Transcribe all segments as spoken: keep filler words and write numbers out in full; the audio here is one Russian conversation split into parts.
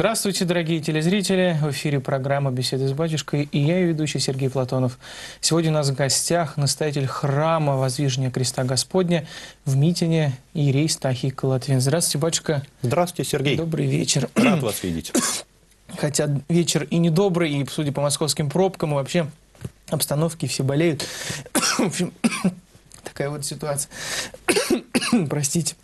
Здравствуйте, дорогие телезрители! В эфире программа «Беседы с батюшкой» и я, ее ведущий Сергей Платонов. Сегодня у нас в гостях настоятель храма Воздвижения Креста Господня в Митине иерей Стахий Колотвин. Здравствуйте, батюшка! Здравствуйте, Сергей! Добрый вечер! Рад вас видеть! Хотя вечер и недобрый, и, судя по московским пробкам, и вообще обстановки, все болеют. В общем, такая вот ситуация. Простите.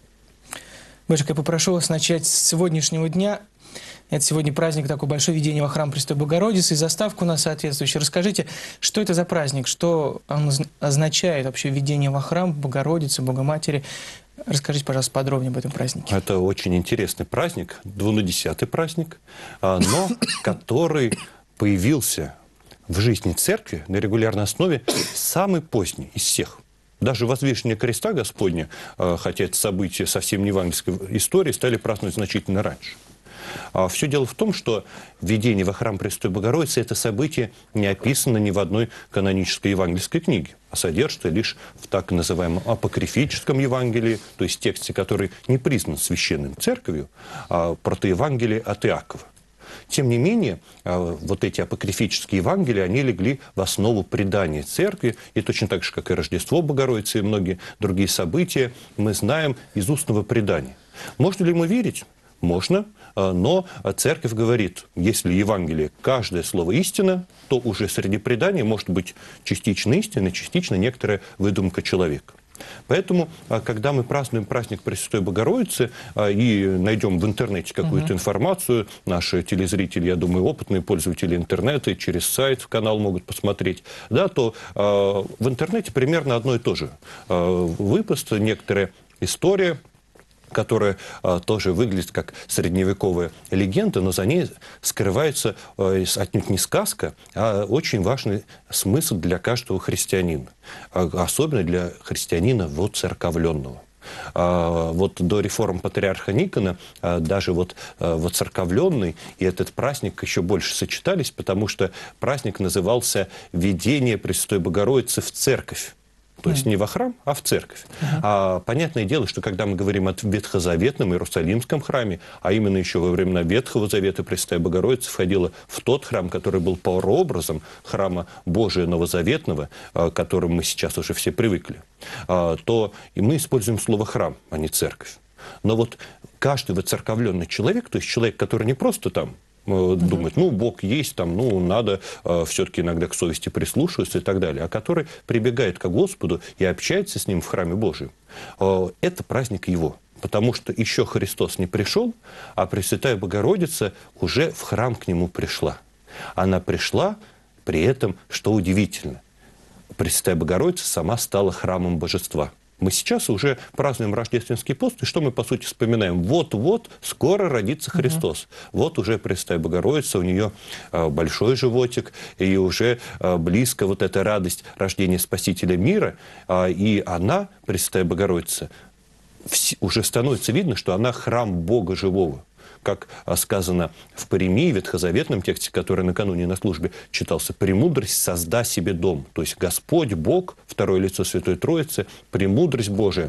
Батюшка, я попрошу вас начать с сегодняшнего дня. Это сегодня праздник такой большой, введение во храм Престой Богородицы, и заставку у нас соответствующая. Расскажите, что это за праздник, что он означает вообще введение во храм Богородицы, Богоматери? Расскажите, пожалуйста, подробнее об этом празднике. Это очень интересный праздник, двунадесятый праздник, но который появился в жизни церкви на регулярной основе самый поздний из всех. Даже Возвышение Креста Господня, хотя это событие совсем не евангельской истории, стали праздновать значительно раньше. Все дело в том, что введение во храм Престой Богородицы – это событие не описано ни в одной канонической евангельской книге, а содержится лишь в так называемом апокрифическом Евангелии, то есть тексте, который не признан священным церковью, а протоевангелие от Иакова. Тем не менее, вот эти апокрифические Евангелия, они легли в основу предания церкви, и точно так же, как и Рождество Богородицы и многие другие события, мы знаем из устного предания. Можно ли ему верить? Можно, но церковь говорит, если Евангелие каждое слово истина, то уже среди преданий может быть частично истина, частично некоторая выдумка человека. Поэтому, когда мы празднуем праздник Пресвятой Богородицы и найдем в интернете какую-то uh-huh. информацию, наши телезрители, я думаю, опытные пользователи интернета, через сайт в канал могут посмотреть, да, то э, в интернете примерно одно и то же. Э, выпуск, некоторая история, которая а, тоже выглядит как средневековая легенда, но за ней скрывается а, отнюдь не сказка, а очень важный смысл для каждого христианина, а, особенно для христианина воцерковленного. А, вот до реформ патриарха Никона а, даже вот а, воцерковленный и этот праздник еще больше сочетались, потому что праздник назывался «Введение Престой Богородицы в церковь». То есть не во храм, а в церковь. Uh-huh. А, понятное дело, что когда мы говорим о ветхозаветном Иерусалимском храме, а именно еще во времена Ветхого Завета Пресвятая Богородица входила в тот храм, который был прообразом храма Божия Новозаветного, к которому мы сейчас уже все привыкли, а, то и мы используем слово «храм», а не «церковь». Но вот каждый воцерковленный человек, то есть человек, который не просто там думать, ну, Бог есть, там, ну, надо э, все-таки иногда к совести прислушиваться и так далее, а который прибегает к Господу и общается с Ним в храме Божьем, э, это праздник Его. Потому что еще Христос не пришел, а Пресвятая Богородица уже в храм к Нему пришла. Она пришла, при этом, что удивительно, Пресвятая Богородица сама стала храмом Божества. Мы сейчас уже празднуем рождественский пост, и что мы, по сути, вспоминаем? Вот-вот скоро родится Христос. Uh-huh. Вот уже Пресвятая Богородица, у нее а, большой животик, и уже а, близко вот эта радость рождения Спасителя мира, а, и она, Пресвятая Богородица, вс- уже становится видно, что она храм Бога живого. Как сказано в Паремии, ветхозаветном тексте, который накануне на службе читался, «Премудрость созда себе дом». То есть Господь, Бог, второе лицо Святой Троицы, премудрость Божия,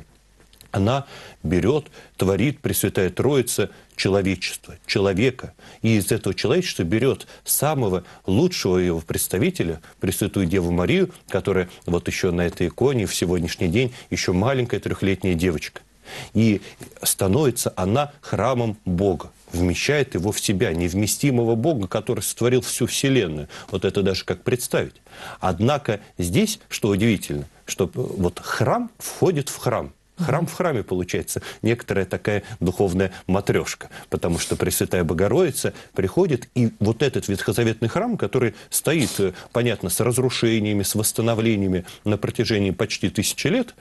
она берет, творит Пресвятая Троица человечество, человека. И из этого человечества берет самого лучшего его представителя, Пресвятую Деву Марию, которая вот еще на этой иконе в сегодняшний день еще маленькая трехлетняя девочка. И становится она храмом Бога, вмещает его в себя, невместимого Бога, который сотворил всю Вселенную. Вот это даже как представить. Однако здесь, что удивительно, что вот храм входит в храм. Храм в храме, получается, некоторая такая духовная матрешка, потому что Пресвятая Богородица приходит, и вот этот ветхозаветный храм, который стоит, понятно, с разрушениями, с восстановлениями на протяжении почти тысячи лет,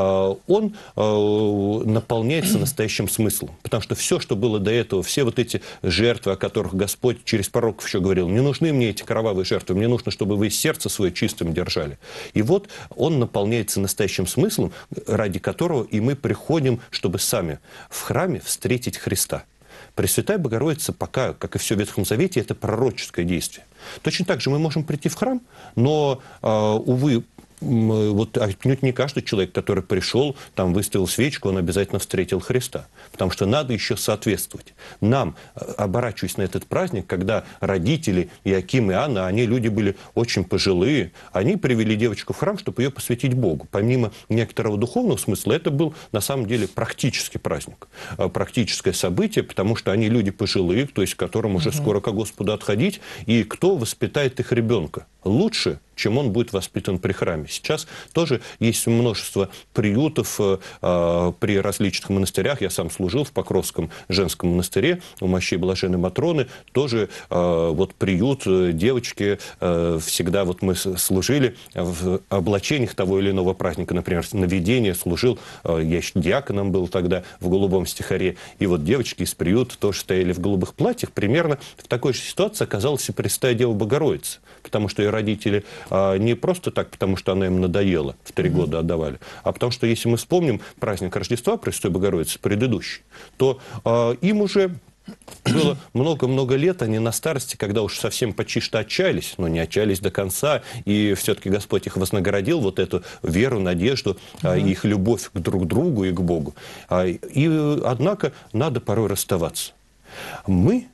он наполняется настоящим смыслом. Потому что все, что было до этого, все вот эти жертвы, о которых Господь через пророков еще говорил, не нужны мне эти кровавые жертвы, мне нужно, чтобы вы сердце свое чистым держали. И вот он наполняется настоящим смыслом, ради которого и мы приходим, чтобы сами в храме встретить Христа. Пресвятая Богородица пока, как и все в Ветхом Завете, это пророческое действие. Точно так же мы можем прийти в храм, но, увы, вот отнюдь не каждый человек, который пришел, там выставил свечку, он обязательно встретил Христа. Потому что надо еще соответствовать. Нам, оборачиваясь на этот праздник, когда родители Иоаким и Анна, они люди были очень пожилые, они привели девочку в храм, чтобы ее посвятить Богу. Помимо некоторого духовного смысла, это был на самом деле практический праздник, практическое событие, потому что они люди пожилые, то есть которым уже скоро к Господу отходить, и кто воспитает их ребенка лучше, чем он будет воспитан при храме. Сейчас тоже есть множество приютов э, при различных монастырях. Я сам служил в Покровском женском монастыре у мощей Блаженной Матроны. Тоже э, вот приют, девочки, э, всегда вот мы служили в облачениях того или иного праздника. Например, наведение служил, э, я еще диаконом был тогда в голубом стихаре. И вот девочки из приюта тоже стояли в голубых платьях. Примерно в такой же ситуации оказалась и Пресвятая Дева Богородица. Потому что ее родители а, не просто так, потому что она им надоела, в три mm-hmm. года отдавали, а потому что, если мы вспомним праздник Рождества Пресвятой Богородицы, предыдущий, то а, им уже было много-много лет, они на старости, когда уж совсем почти что отчаялись, но не отчаялись до конца, и все-таки Господь их вознаградил, вот эту веру, надежду, mm-hmm. их любовь к друг другу и к Богу. И, однако, надо порой расставаться. Мы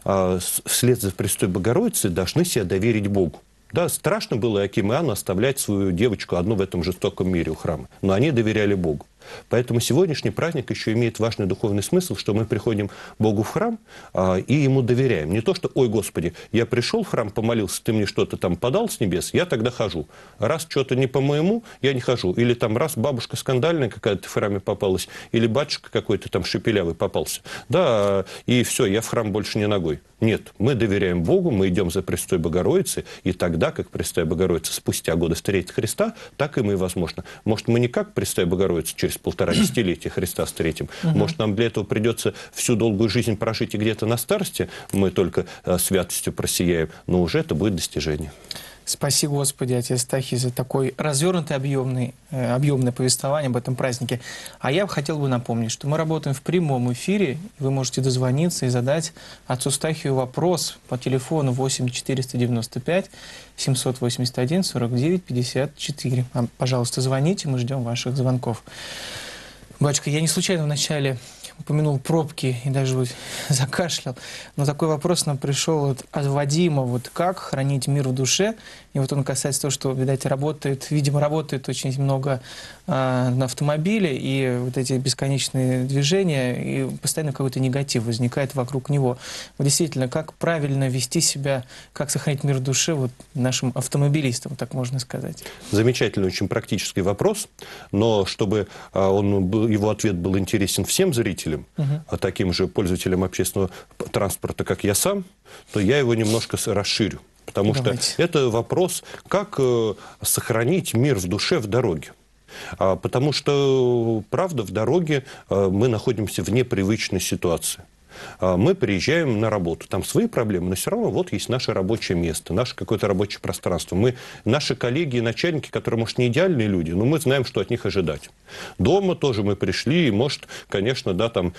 вслед за Пресвятой Богородицей должны себя доверить Богу. Да, страшно было Иоакиму и Анну оставлять свою девочку одну в этом жестоком мире у храма, но они доверяли Богу. Поэтому сегодняшний праздник еще имеет важный духовный смысл, что мы приходим Богу в храм а, и Ему доверяем. Не то, что, ой, Господи, я пришел в храм, помолился, Ты мне что-то там подал с небес, я тогда хожу. Раз что-то не по-моему, я не хожу. Или там раз бабушка скандальная какая-то в храме попалась, или батюшка какой-то там шепелявый попался. Да, и все, я в храм больше не ногой. Нет, мы доверяем Богу, мы идем за Пресвятой Богородицей, и тогда, как Пресвятая Богородица спустя годы встретит Христа, так и мы, возможно. Может, мы не как Пресвятая Богородица через полтора десятилетия Христа встретим. Угу. Может, нам для этого придется всю долгую жизнь прожить, и где-то на старости мы только э, святостью просияем, но уже это будет достижение. Спаси, Господи, отец Тахий, за такой развернутый, объемный, э, объемное повествование об этом празднике. А я хотел бы напомнить, что мы работаем в прямом эфире. Вы можете дозвониться и задать отцу Стахию вопрос по телефону восемь четыреста девяносто пять семьсот восемьдесят один сорок девять пятьдесят четыре. Пожалуйста, звоните, мы ждем ваших звонков. Батюшка, я не случайно вначале упомянул пробки и даже вот закашлял, но такой вопрос нам пришел вот от Вадима, вот как хранить мир в душе, и вот он касается того, что, видать, работает, видимо, работает очень много а, на автомобиле, и вот эти бесконечные движения, и постоянно какой-то негатив возникает вокруг него. Вот действительно, как правильно вести себя, как сохранить мир в душе вот нашим автомобилистам, так можно сказать? Замечательный, очень практический вопрос, но чтобы а, он был, его ответ был интересен всем зрителям, угу. а таким же пользователям общественного транспорта, как я сам, то я его немножко расширю. Потому Давайте. что это вопрос, как э, сохранить мир в душе в дороге. А, потому что, правда, в дороге э, мы находимся в непривычной ситуации. Мы приезжаем на работу, там свои проблемы, но все равно вот есть наше рабочее место, наше какое-то рабочее пространство. Мы, наши коллеги и начальники, которые, может, не идеальные люди, но мы знаем, что от них ожидать. Дома тоже мы пришли, и, может, конечно, да, там,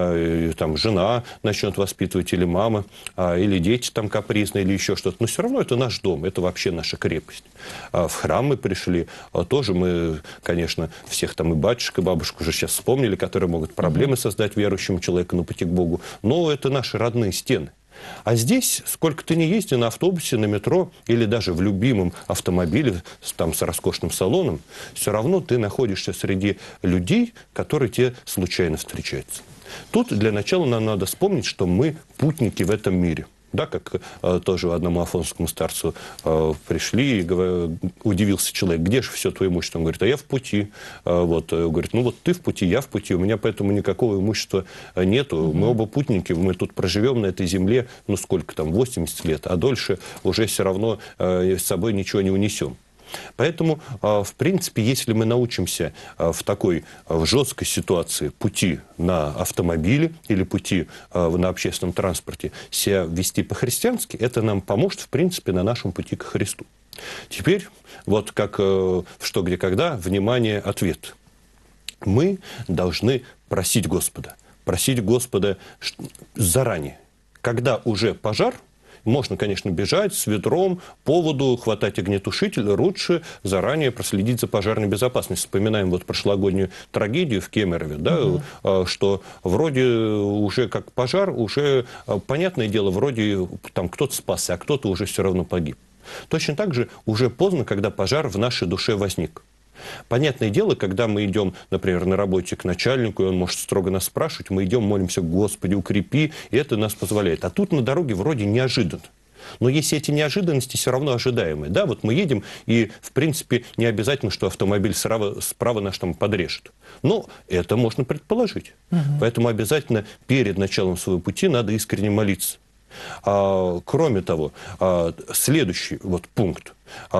э, там жена начнет воспитывать, или мама, э, или дети там капризные, или еще что-то. Но все равно это наш дом, это вообще наша крепость. А в храм мы пришли, а тоже мы, конечно, всех там и батюшек, и бабушку уже сейчас вспомнили, которые могут проблемы создать верующему человеку на пути к Богу. Но это наши родные стены. А здесь, сколько ты ни езди на автобусе, на метро или даже в любимом автомобиле там, с роскошным салоном, все равно ты находишься среди людей, которые тебе случайно встречаются. Тут для начала нам надо вспомнить, что мы путники в этом мире. Да, как э, тоже одному афонскому старцу э, пришли, и говор, удивился человек, где же все твое имущество? Он говорит, а я в пути. Э, вот, э, говорит, ну вот ты в пути, я в пути, у меня поэтому никакого имущества нету. Mm-hmm. Мы оба путники, мы тут проживем на этой земле, ну сколько там, восемьдесят лет, а дольше уже все равно э, с собой ничего не унесем. Поэтому, в принципе, если мы научимся в такой в жесткой ситуации пути на автомобиле или пути на общественном транспорте себя вести по-христиански, это нам поможет, в принципе, на нашем пути к Христу. Теперь, вот как в «Что, где, когда», внимание, ответ. Мы должны просить Господа, просить Господа заранее. Когда уже пожар, Можно, конечно, бежать с ведром по воду, хватать огнетушитель. Лучше заранее проследить за пожарной безопасностью. Вспоминаем вот прошлогоднюю трагедию в Кемерове, да, угу. что вроде уже как пожар, уже, понятное дело, вроде там кто-то спасся, а кто-то уже все равно погиб. Точно так же уже поздно, когда пожар в нашей душе возник. Понятное дело, когда мы идем, например, на работе к начальнику, и он может строго нас спрашивать, мы идем, молимся: Господи, укрепи, и это нас позволяет. А тут на дороге вроде неожиданно. Но если эти неожиданности все равно ожидаемые, да, вот мы едем, и, в принципе, не обязательно, что автомобиль справа, справа наш там подрежет. Но это можно предположить. Угу. Поэтому обязательно перед началом своего пути надо искренне молиться. А, кроме того, а, следующий вот пункт.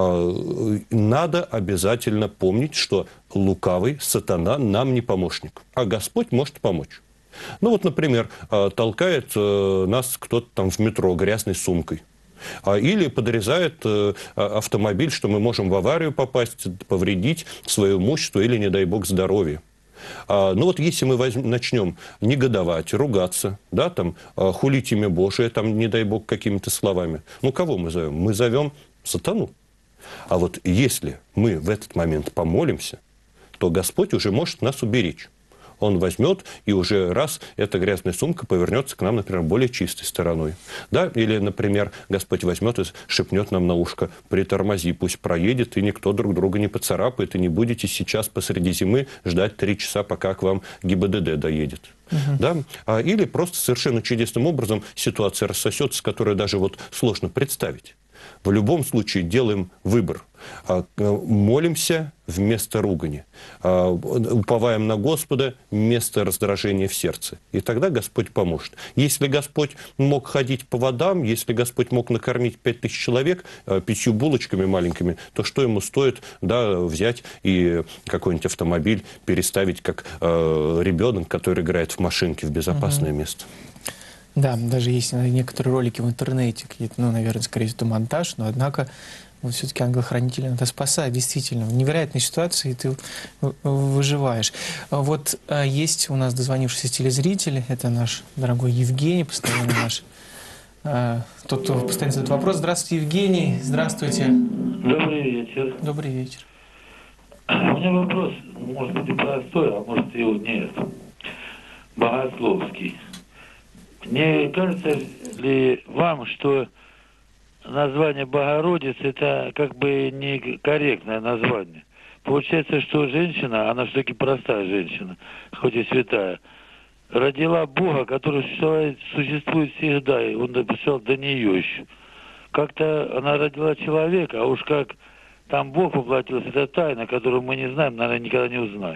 А, надо обязательно помнить, что лукавый, сатана нам не помощник, а Господь может помочь. Ну вот, например, а, толкает а, нас кто-то там в метро грязной сумкой. А, или подрезает а, автомобиль, что мы можем в аварию попасть, повредить свое имущество или, не дай бог, здоровье. А, ну вот если мы возьмем, начнем негодовать, ругаться, да, там, а, хулить имя Божие, там, не дай бог, какими-то словами, ну кого мы зовем? Мы зовем сатану. А вот если мы в этот момент помолимся, то Господь уже может нас уберечь. Он возьмет, и уже раз эта грязная сумка повернется к нам, например, более чистой стороной. Да? Или, например, Господь возьмет и шепнет нам на ушко: притормози, пусть проедет, и никто друг друга не поцарапает, и не будете сейчас посреди зимы ждать три часа, пока к вам ГИБДД доедет. Угу. Да? А, или просто совершенно чудесным образом ситуация рассосется, которую даже вот сложно представить. В любом случае делаем выбор. Молимся вместо ругани. Уповаем на Господа вместо раздражения в сердце. И тогда Господь поможет. Если Господь мог ходить по водам, если Господь мог накормить пять тысяч человек пятью булочками маленькими, то что ему стоит, да, взять и какой-нибудь автомобиль переставить, как э, ребенок, который играет в машинке, в безопасное угу. место. Да, даже есть некоторые ролики в интернете, какие-то, ну, наверное, скорее всего, это монтаж, но, однако, вот все-таки ангел-хранитель это спасает, действительно. В невероятной ситуации ты выживаешь. Вот есть у нас дозвонившийся телезритель, это наш дорогой Евгений, постоянно наш, тот, кто постоянно задает вопрос. Здравствуйте, Евгений, здравствуйте. Добрый вечер. Добрый вечер. У меня вопрос, может быть, и простой, а может, его нет. Богословский. Не кажется ли вам, что название Богородицы — это как бы некорректное название? Получается, что женщина, она все-таки простая женщина, хоть и святая, родила Бога, который существует, существует всегда, и он написал до нее еще. Как-то она родила человека, а уж как там Бог воплотился, это тайна, которую мы не знаем, наверное, никогда не узнаем.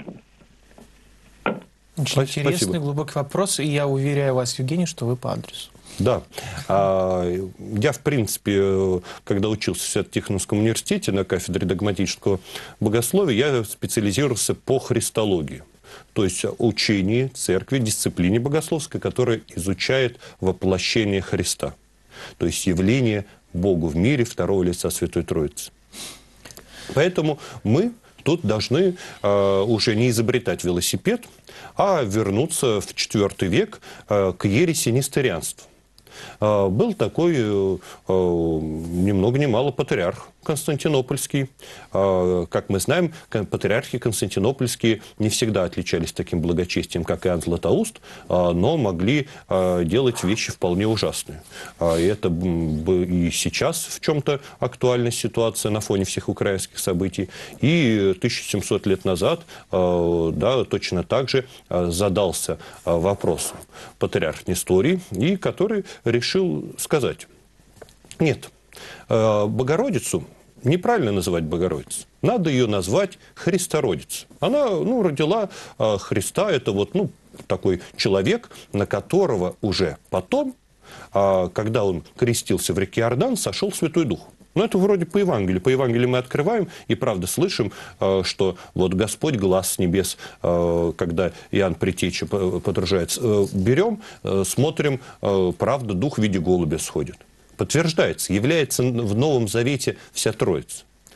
Очень Спасибо. Интересный, глубокий вопрос, и я уверяю вас, Евгений, что вы по адресу. Да. Я, в принципе, когда учился в Свято-Тихоновском университете на кафедре догматического богословия, я специализировался по христологии. То есть учению церкви, дисциплине богословской, которая изучает воплощение Христа. То есть явление Богу в мире второго лица Святой Троицы. Поэтому мы тут должны э, уже не изобретать велосипед, а вернуться в четвёртый век э, к ереси несторианства. Э, был такой э, э, ни много ни мало патриарх Константинопольский. Э, как мы знаем, патриархи константинопольские не всегда отличались таким благочестием, как Иоанн Златоуст, э, но могли э, делать вещи вполне ужасные. Э, и это и сейчас в чем-то актуальная ситуация на фоне всех украинских событий. И тысяча семьсот лет назад э, да, точно так же э, задался э, вопросом патриарх Несторий, и который решил сказать: нет, э, Богородицу неправильно называть Богородицей. Надо ее назвать Христородицей. Она, ну, родила э, Христа. Это вот, ну, такой человек, на которого уже потом, э, когда он крестился в реке Иордан, сошел Святой Дух. Ну, это вроде по Евангелию. По Евангелию мы открываем и, правда, слышим, э, что вот Господь глаз с небес, э, когда Иоанн Предтеча подружается, э, берем, э, смотрим, э, правда, Дух в виде голубя сходит. Подтверждается, является в Новом Завете вся Троица.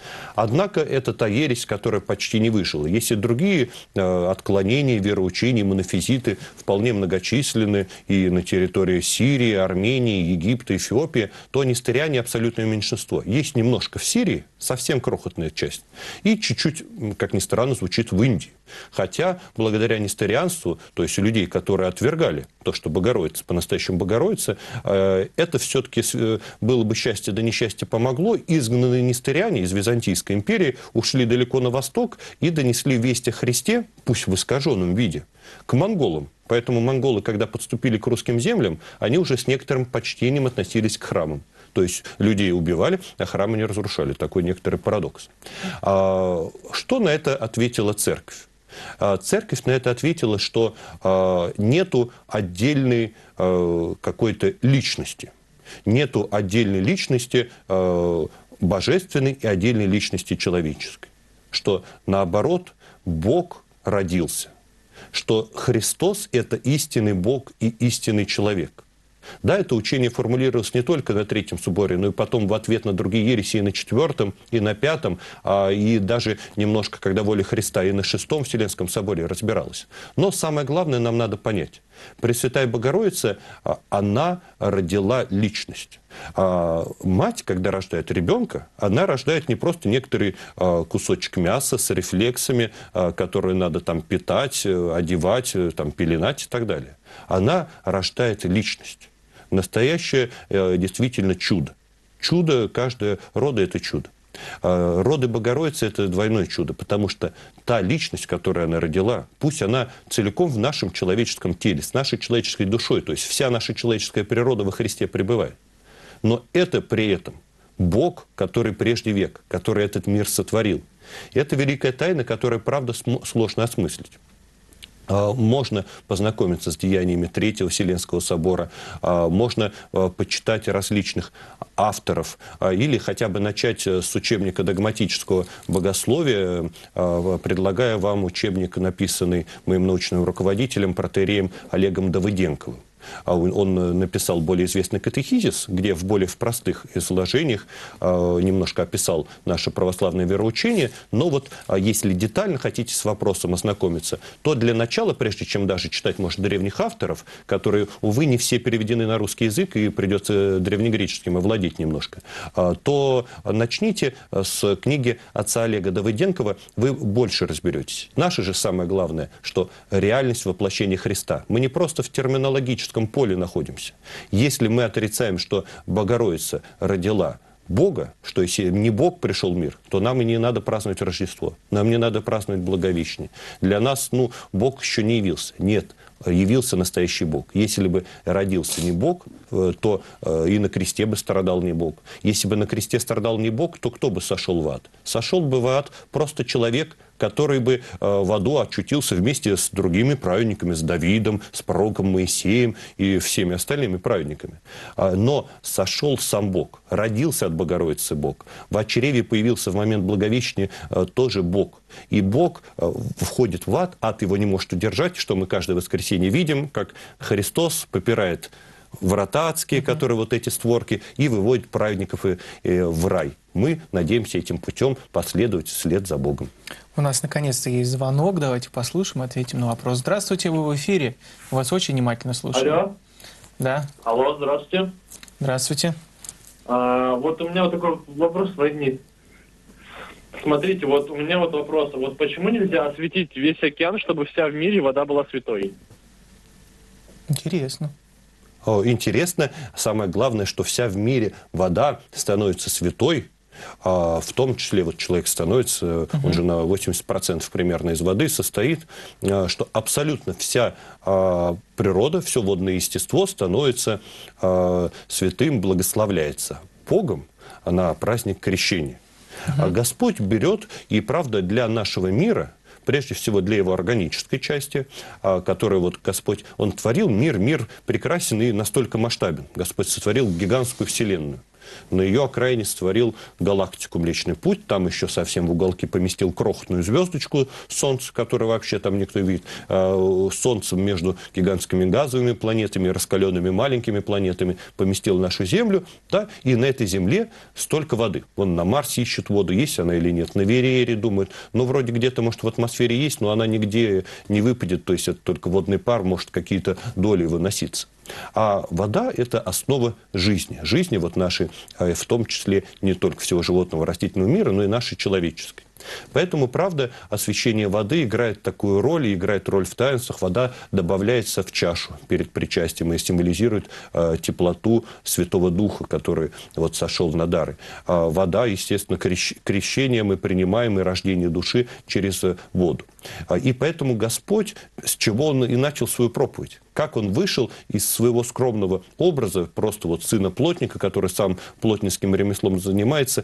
Однако это та ересь, которая почти не выжила. Есть и другие э, отклонения, вероучения, монофизиты вполне многочисленны и на территории Сирии, Армении, Египта, Эфиопии, то нестериане абсолютное меньшинство. Есть немножко в Сирии, совсем крохотная часть, и чуть-чуть, как ни странно, звучит в Индии. Хотя, благодаря нестерианству, то есть у людей, которые отвергали то, что Богородица, по-настоящему Богородица, э, это все-таки э, было бы счастье, да несчастье помогло. Изгнанные нестериане из Византийской империи ушли далеко на восток и донесли весть о Христе, пусть в искаженном виде, к монголам. Поэтому монголы, когда подступили к русским землям, они уже с некоторым почтением относились к храмам. То есть людей убивали, а храмы не разрушали. Такой некоторый парадокс. А, что на это ответила церковь? Церковь на это ответила, что э, нету отдельной э, какой-то личности. Нету отдельной личности э, божественной и отдельной личности человеческой. Что наоборот, Бог родился. Что Христос – это истинный Бог и истинный человек. Да, это учение формулировалось не только на Третьем соборе, но и потом в ответ на другие ереси и на Четвертом, и на Пятом, а, и даже немножко, когда воля Христа, и на Шестом Вселенском соборе разбиралось. Но самое главное нам надо понять. Пресвятая Богородица, она родила личность. А мать, когда рождает ребенка, она рождает не просто некоторый а, кусочек мяса с рефлексами, а, которые надо там питать, одевать, там, пеленать и так далее. Она рождает личность. Настоящее э, действительно чудо. Чудо, каждое рода – это чудо. Э, роды Богородицы – это двойное чудо, потому что та личность, которую она родила, пусть она целиком в нашем человеческом теле, с нашей человеческой душой, то есть вся наша человеческая природа во Христе пребывает. Но это при этом Бог, который прежде век, который этот мир сотворил. И это великая тайна, которую, правда, сложно осмыслить. Можно познакомиться с деяниями Третьего Вселенского собора, можно почитать различных авторов или хотя бы начать с учебника догматического богословия, предлагая вам учебник, написанный моим научным руководителем, протоиереем Олегом Давыденковым. Он написал более известный катехизис, где в более в простых изложениях немножко описал наше православное вероучение. Но вот если детально хотите с вопросом ознакомиться, то для начала, прежде чем даже читать, может, древних авторов, которые, увы, не все переведены на русский язык, и придется древнегреческим овладеть немножко, то начните с книги отца Олега Давыденкова, вы больше разберетесь. Наше же самое главное, что реальность воплощения Христа. Мы не просто в терминологическом поле находимся. Если мы отрицаем, что Богородица родила Бога, что если не Бог пришел в мир, то нам и не надо праздновать Рождество, нам не надо праздновать Благовещение. Для нас, ну, Бог еще не явился. Нет, явился настоящий Бог. Если бы родился не Бог, то и на кресте бы страдал не Бог. Если бы на кресте страдал не Бог, то кто бы сошел в ад? Сошел бы в ад просто человек, который бы в аду очутился вместе с другими праведниками, с Давидом, с пророком Моисеем и всеми остальными праведниками. Но сошел сам Бог, родился от Богородицы Бог. В чреве появился в момент Благовещения тоже Бог. И Бог входит в ад, ад его не может удержать, что мы каждое воскресенье видим, как Христос попирает врата адские, которые вот эти створки, и выводит праведников и, и в рай. Мы надеемся этим путем последовать вслед за Богом. У нас наконец-то есть звонок. Давайте послушаем, ответим на вопрос. Здравствуйте, вы в эфире. Вас очень внимательно слушаем. Алло. Да. Алло, здравствуйте. Здравствуйте. А, вот у меня вот такой вопрос возник. Смотрите, вот у меня вот вопрос. Вот почему нельзя осветить весь океан, чтобы вся в мире вода была святой? Интересно. Интересно. Самое главное, что вся в мире вода становится святой. В том числе вот человек становится, uh-huh. он же на восемьдесят процентов примерно из воды состоит, что абсолютно вся природа, все водное естество становится святым, благословляется Богом на праздник Крещения. Uh-huh. Господь берет, и правда для нашего мира, прежде всего для его органической части, которую вот Господь, Он творил мир, мир прекрасен и настолько масштабен. Господь сотворил гигантскую вселенную. На ее окраине створил галактику Млечный Путь. Там еще совсем в уголке поместил крохотную звездочку Солнце, которое вообще там никто не видит. Солнцем между гигантскими газовыми планетами, раскаленными маленькими планетами поместил нашу Землю. Да, и на этой Земле столько воды. Вон на Марсе ищут воду, есть она или нет. На Вереере думают, ну, вроде где-то, может, в атмосфере есть, но она нигде не выпадет. То есть это только водный пар, может, какие-то доли выноситься. А вода – это основа жизни. Жизни вот нашей, в том числе не только всего животного, растительного мира, но и нашей человеческой. Поэтому, правда, освящение воды играет такую роль, и играет роль в таинствах. Вода добавляется в чашу перед причастием и символизирует э, теплоту Святого Духа, который вот сошел на дары. А вода, естественно, крещ... крещение мы принимаем и рождение души через воду. И поэтому Господь, с чего Он и начал свою проповедь. Как Он вышел из своего скромного образа, просто вот сына плотника, который сам плотницким ремеслом занимается,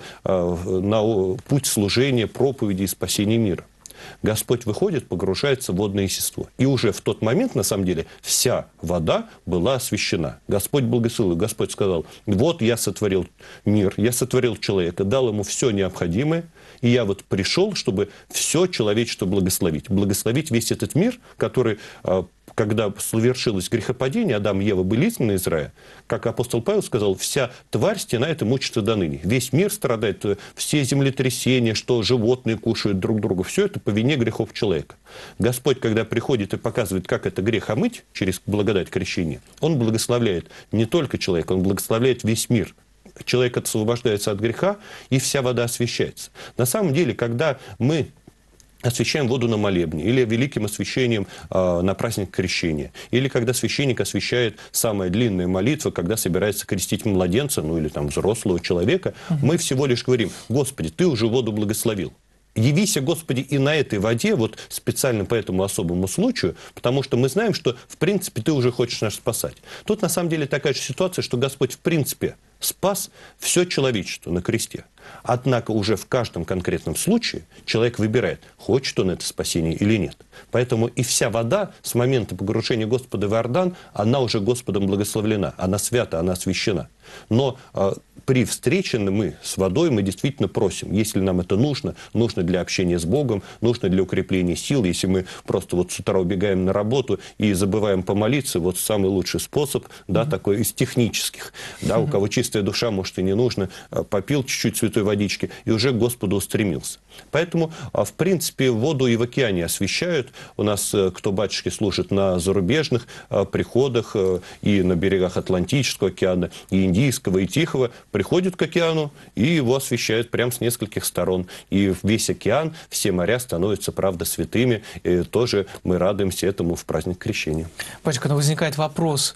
на путь служения, проповеди и спасения мира. Господь выходит, погружается в водное естество. И уже в тот момент, на самом деле, вся вода была освящена. Господь благословил, Господь сказал, вот я сотворил мир, я сотворил человека, дал ему все необходимое, и я вот пришел, чтобы все человечество благословить. Благословить весь этот мир, который, когда совершилось грехопадение, Адам и Ева были изгнаны из рая, как апостол Павел сказал, вся тварь стенает и мучится до ныне. Весь мир страдает, все землетрясения, что животные кушают друг друга, все это по вине грехов человека. Господь, когда приходит и показывает, как это грех омыть через благодать крещения, Он благословляет не только человека, Он благословляет весь мир. Человек освобождается от греха, и вся вода освящается. На самом деле, когда мы освящаем воду на молебне, или великим освящением э, на праздник крещения, или когда священник освящает самая длинная молитва, когда собирается крестить младенца, ну или там взрослого человека, угу. мы всего лишь говорим, Господи, Ты уже воду благословил. Явися, Господи, и на этой воде, вот специально по этому особому случаю, потому что мы знаем, что, в принципе, Ты уже хочешь нас спасать. Тут, на самом деле, такая же ситуация, что Господь, в принципе, спас все человечество на кресте. Однако уже в каждом конкретном случае человек выбирает, хочет он это спасение или нет. Поэтому и вся вода с момента погружения Господа в Иордан, она уже Господом благословлена, она свята, она освящена. Но э, при встрече мы с водой мы действительно просим, если нам это нужно, нужно для общения с Богом, нужно для укрепления сил, если мы просто вот с утра убегаем на работу и забываем помолиться, вот самый лучший способ, да, mm-hmm. такой из технических, да, mm-hmm. у кого чистая душа, может, и не нужно, попил чуть-чуть святой водички и уже к Господу устремился. Поэтому, в принципе, воду и в океане освящают. У нас, кто батюшки служит на зарубежных приходах и на берегах Атлантического океана, и Индийского, и Тихого, приходят к океану и его освящают прямо с нескольких сторон. И весь океан, все моря становятся, правда, святыми. И тоже мы радуемся этому в праздник крещения. Батюшка, но возникает вопрос.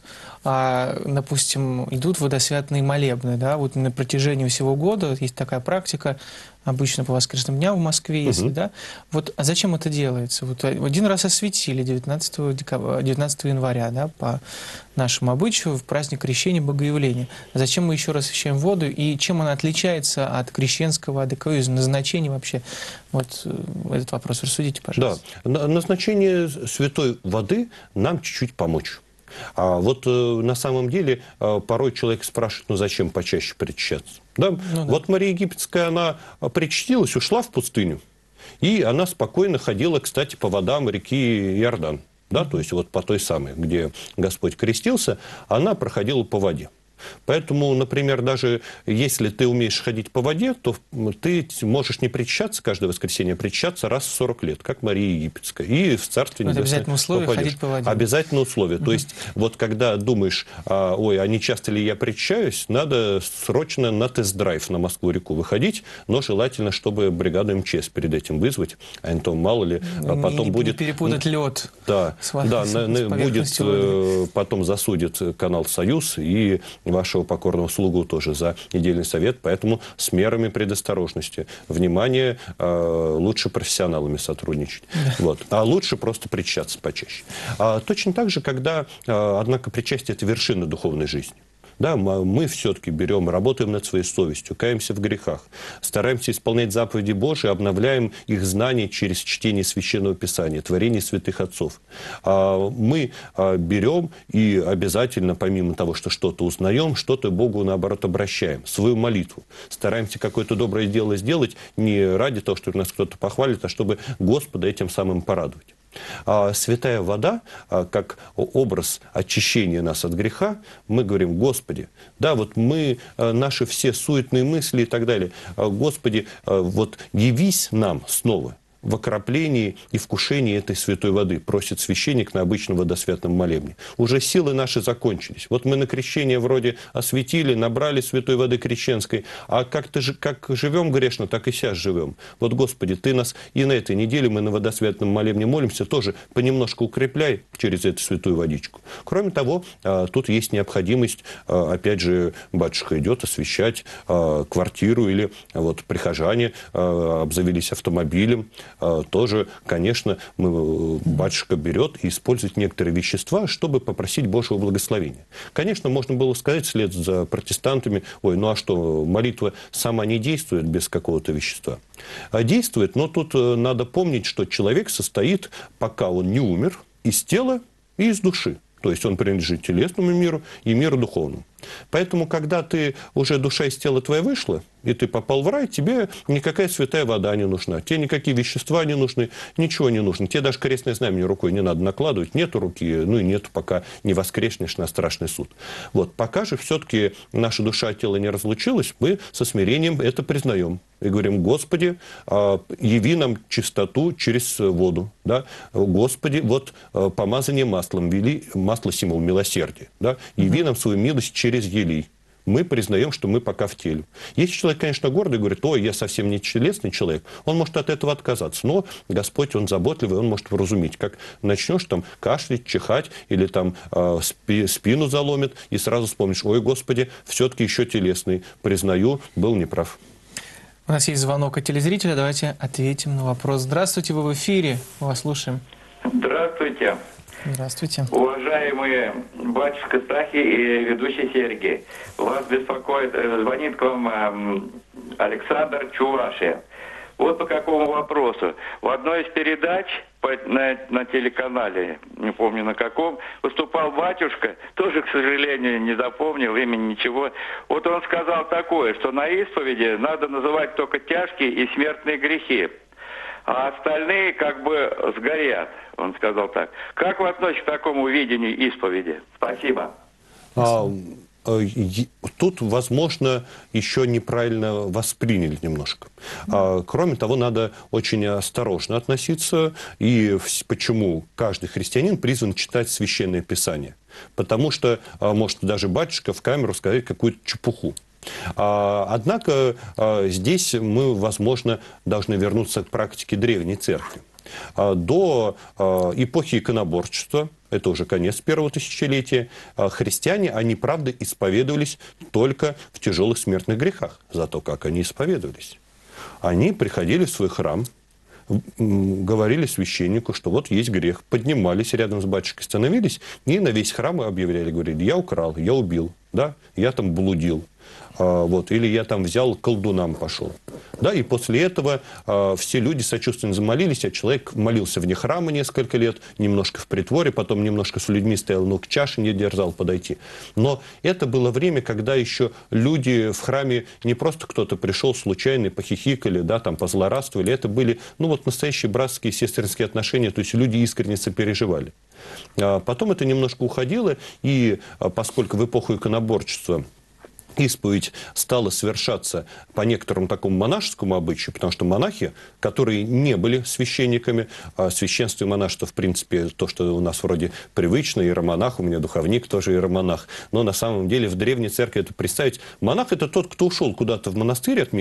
А, допустим, идут водосвятные молебны, да, вот на протяжении всего года есть такая практика, обычно по воскресным дням в Москве, если, угу. да, вот, а зачем это делается? Вот один раз осветили девятнадцатого января, да, по нашему обычаю, в праздник крещения Богоявления. Зачем мы еще раз освящаем воду, и чем она отличается от крещенского, от назначения вообще? Вот этот вопрос рассудите, пожалуйста. Да, назначение святой воды нам чуть-чуть помочь. А вот э, на самом деле э, порой человек спрашивает, ну зачем почаще причащаться? Да? Ну, да. Вот Мария Египетская, она причастилась, ушла в пустыню, и она спокойно ходила, кстати, по водам реки Иордан. Да? Mm-hmm. То есть вот по той самой, где Господь крестился, она проходила по воде. Поэтому, например, даже если ты умеешь ходить по воде, то ты можешь не причащаться каждое воскресенье, а причащаться раз в сорок лет, как Мария Египетская. И в Царстве Небесном обязательное условие попадешь. Ходить по воде. Обязательное условие. Угу. То есть, вот когда думаешь, а, ой, а не часто ли я причащаюсь, надо срочно на тест-драйв на Москву-реку выходить, но желательно, чтобы бригаду эм че эс перед этим вызвать, а то мало ли, а потом не, будет... Не перепутать лед. Да, с, да с, на, с будет, воды. Потом засудит канал «Союз» и вашего покорного слугу тоже за недельный совет, поэтому с мерами предосторожности. Внимание, э, лучше профессионалами сотрудничать. Да. Вот. А лучше просто причащаться почаще. А точно так же, когда, э, однако, причастие – это вершина духовной жизни. Да, мы все-таки берем, работаем над своей совестью, каемся в грехах, стараемся исполнять заповеди Божии, обновляем их знания через чтение Священного Писания, творение святых отцов. Мы берем и обязательно, помимо того, что что-то узнаем, что-то Богу, наоборот, обращаем, свою молитву. Стараемся какое-то доброе дело сделать не ради того, что нас кто-то похвалит, а чтобы Господа этим самым порадовать. А святая вода, как образ очищения нас от греха, мы говорим: Господи, да, вот мы, наши все суетные мысли и так далее, Господи, вот явись нам снова в окроплении и вкушении этой святой воды, просит священник на обычном водосвятном молебне. Уже силы наши закончились. Вот мы на крещение вроде осветили, набрали святой воды крещенской, а как-то же, как живем грешно, так и сейчас живем. Вот, Господи, Ты нас и на этой неделе мы на водосвятном молебне молимся, тоже понемножку укрепляй через эту святую водичку. Кроме того, тут есть необходимость, опять же, батюшка идет освещать квартиру, или вот прихожане обзавелись автомобилем, тоже, конечно, мы, батюшка берет и использует некоторые вещества, чтобы попросить Божьего благословения. Конечно, можно было сказать вслед за протестантами: ой, ну а что, молитва сама не действует без какого-то вещества? А действует, но тут надо помнить, что человек состоит, пока он не умер, из тела и из души. То есть он принадлежит телесному миру и миру духовному. Поэтому, когда ты уже душа из тела твоя вышла, и ты попал в рай, тебе никакая святая вода не нужна, тебе никакие вещества не нужны, ничего не нужно. Тебе даже крестное знамение рукой не надо накладывать, нету руки, ну и нету, пока не воскреснешь на страшный суд. Вот, пока же все-таки наша душа от тела не разлучилась, мы со смирением это признаем. И говорим: Господи, яви нам чистоту через воду. Да? Господи, вот помазание маслом, вели, масло символ милосердия. Да? Яви нам свою милость через елей. Мы признаем, что мы пока в теле. Если человек, конечно, гордый, говорит: ой, я совсем не телесный человек, он может от этого отказаться. Но Господь, Он заботливый, Он может вразумить. Как начнешь там кашлять, чихать, или там э, спи, спину заломит, и сразу вспомнишь: ой, Господи, все-таки еще телесный. Признаю, был неправ. У нас есть звонок от телезрителя. Давайте ответим на вопрос. Здравствуйте, вы в эфире. Мы вас слушаем. Здравствуйте. Здравствуйте. Уважаемые батюшка Стахий и ведущий Сергей, вас беспокоит, звонит к вам Александр, Чувашия. Вот по какому вопросу. В одной из передач по, на, на телеканале, не помню на каком, выступал батюшка, тоже, к сожалению, не запомнил имени, ничего. Вот он сказал такое, что на исповеди надо называть только тяжкие и смертные грехи, а остальные как бы сгорят, он сказал так. Как вы относитесь к такому видению исповеди? Спасибо. А, тут, возможно, еще неправильно восприняли немножко. А, кроме того, надо очень осторожно относиться. И почему каждый христианин призван читать Священное Писание? Потому что может даже батюшка в камеру сказать какую-то чепуху. Однако здесь мы, возможно, должны вернуться к практике Древней Церкви. До эпохи иконоборчества, это уже конец первого тысячелетия, христиане, они, правда, исповедовались только в тяжелых смертных грехах. Зато как они исповедовались? Они приходили в свой храм, говорили священнику, что вот есть грех, поднимались рядом с батюшкой, становились и на весь храм объявляли, говорили: я украл, я убил, да, я там блудил. Вот, или я там взял, к колдунам пошел. Да, и после этого э, все люди сочувственно замолились, а человек молился вне храма несколько лет, немножко в притворе, потом немножко с людьми стоял, но к чаше не дерзал подойти. Но это было время, когда еще люди в храме не просто кто-то пришел случайно, похихикали, да, там позлорадствовали, это были, ну, вот настоящие братские, сестринские отношения, то есть люди искренне сопереживали. А потом это немножко уходило, и поскольку в эпоху иконоборчества исповедь стала совершаться по некоторому такому монашескому обычаю, потому что монахи, которые не были священниками, а священство и монашество, в принципе, то, что у нас вроде привычно, иеромонах, у меня духовник тоже иеромонах, но на самом деле в Древней Церкви это представить, монах – это тот, кто ушел куда-то в монастырь от мира,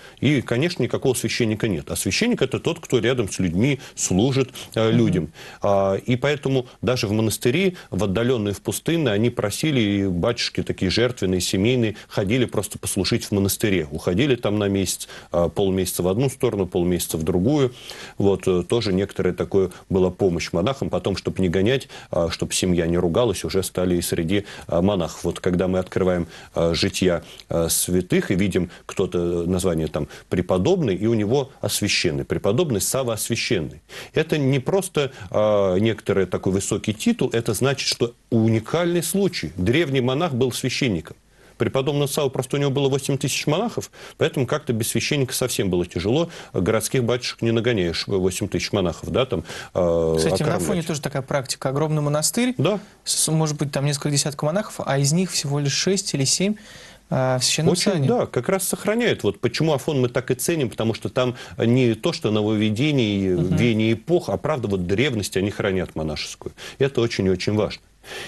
И, конечно, никакого священника нет. А священник – это тот, кто рядом с людьми служит э, людям. А, и поэтому даже в монастыре, в отдаленные, в пустынные, они просили, и батюшки такие жертвенные, семейные, ходили просто послушать в монастыре. Уходили там на месяц, э, полмесяца в одну сторону, полмесяца в другую. Вот, э, тоже некоторая такое была помощь монахам. Потом, чтобы не гонять, э, чтобы семья не ругалась, уже стали и среди э, монахов. Вот когда мы открываем э, жития э, святых и видим кто-то, название там преподобный, и у него освященный. Преподобный Савва Освященный. Это не просто э, некоторый такой высокий титул, это значит, что уникальный случай. Древний монах был священником. Преподобный Савва, просто у него было восемь тысяч монахов, поэтому как-то без священника совсем было тяжело. Городских батюшек не нагоняешь, восемь тысяч монахов, да, там э, Кстати, окормлять. на Афоне тоже такая практика. Огромный монастырь, да. с, может быть, там несколько десятков монахов, а из них всего лишь шесть или семь в священном Очень, сане. да, как раз сохраняет. Вот почему Афон мы так и ценим, потому что там не то, что нововведение, uh-huh. веяние эпох, а правда вот древность они хранят монашескую. Это очень и очень важно.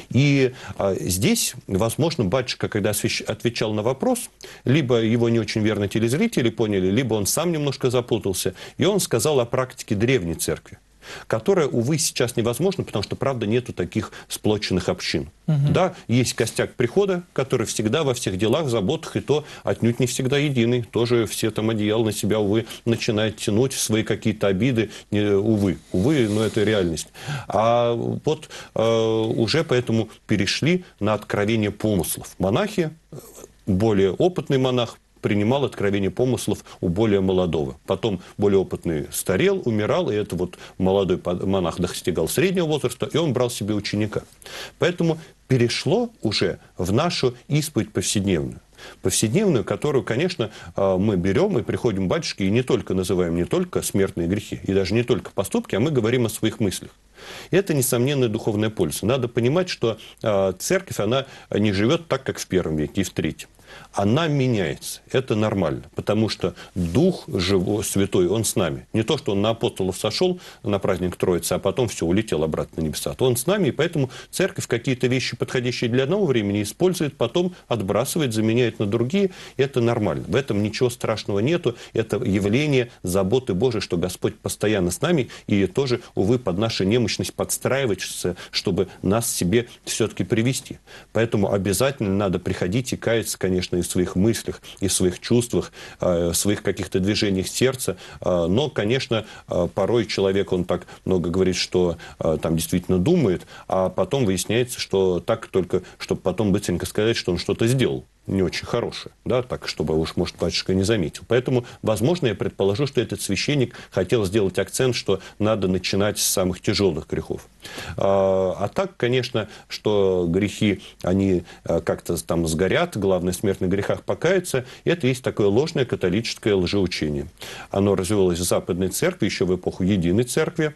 И а, здесь, возможно, батюшка, когда освещ... отвечал на вопрос, либо его не очень верно телезрители поняли, либо он сам немножко запутался, и он сказал о практике древней церкви, которая, увы, сейчас невозможна, потому что, правда, нету таких сплоченных общин. Угу. Да, есть костяк прихода, который всегда во всех делах, заботах, и то отнюдь не всегда единый. Тоже все там одеяло на себя, увы, начинают тянуть свои какие-то обиды. Не, увы, увы, но это реальность. А вот э, уже поэтому перешли на откровение помыслов. Монахи, более опытный монах, принимал откровение помыслов у более молодого. Потом более опытный старел, умирал, и это вот молодой монах достигал среднего возраста, и он брал себе ученика. Поэтому перешло уже в нашу исповедь повседневную. Повседневную, которую, конечно, мы берем и приходим к батюшке, и не только называем не только смертные грехи, и даже не только поступки, а мы говорим о своих мыслях. И это несомненная духовная польза. Надо понимать, что церковь, она не живет так, как в первом веке и в третьем. Она меняется. Это нормально, потому что Дух живой, Святой, Он с нами. Не то, что Он на апостолов сошел на праздник Троицы, а потом все, улетел обратно на небеса. То Он с нами, и поэтому церковь какие-то вещи, подходящие для одного времени, использует, потом отбрасывает, заменяет на другие. Это нормально. В этом ничего страшного нету. Это явление заботы Божией, что Господь постоянно с нами, и тоже, увы, под нашу немощность подстраивается, чтобы нас себе все-таки привести. Поэтому обязательно надо приходить и каяться, конечно, и в своих мыслях, и в своих чувствах, в своих каких-то движениях сердца. Но, конечно, порой человек, он так много говорит, что там действительно думает, а потом выясняется, что так только, чтобы потом быстренько сказать, что он что-то сделал не очень хорошее, да, так, чтобы уж, может, батюшка не заметил. Поэтому, возможно, я предположу, что этот священник хотел сделать акцент, что надо начинать с самых тяжелых грехов. А, а так, конечно, что грехи, они как-то там сгорят, главное, в смертных грехах покаяться, это есть такое ложное католическое лжеучение. Оно развивалось в Западной Церкви, еще в эпоху Единой Церкви.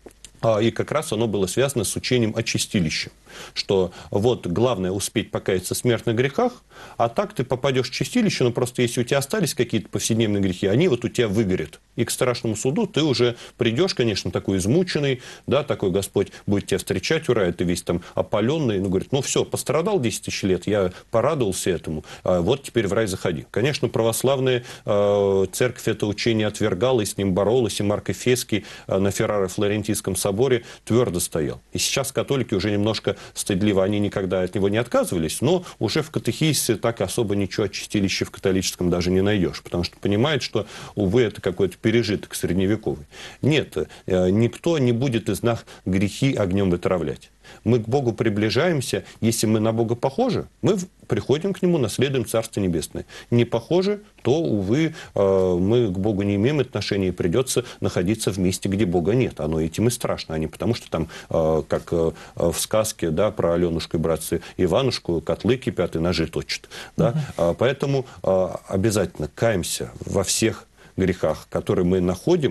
И как раз оно было связано с учением о чистилище. Что вот главное успеть покаяться в смертных грехах, а так ты попадешь в чистилище, но просто если у тебя остались какие-то повседневные грехи, они вот у тебя выгорят. И к страшному суду ты уже придешь, конечно, такой измученный, да, такой Господь будет тебя встречать, ура, ты весь там опаленный, ну, говорит, ну все, пострадал десять тысяч лет, я порадовался этому, а вот теперь в рай заходи. Конечно, православная э, церковь это учение отвергала, и с ним боролась, и Марк Эфесский э, на Ферраро-Флорентийском соборе твердо стоял. И сейчас католики уже немножко стыдливо, они никогда от него не отказывались, но уже в катехизе так особо ничего о чистилище в католическом даже не найдешь, потому что понимает, что, увы, это какой-то пережиток средневековый. Нет, никто не будет из нас грехи огнем вытравлять. Мы к Богу приближаемся, если мы на Бога похожи, мы приходим к Нему, наследуем Царство Небесное. Не похожи, то, увы, мы к Богу не имеем отношения, и придется находиться в месте, где Бога нет. Оно этим и страшно, а не потому, что там, как в сказке, да, про Аленушку и братцы Иванушку, котлы кипят и ножи точат. Да? Uh-huh. Поэтому обязательно каемся во всех грехах, которые мы находим,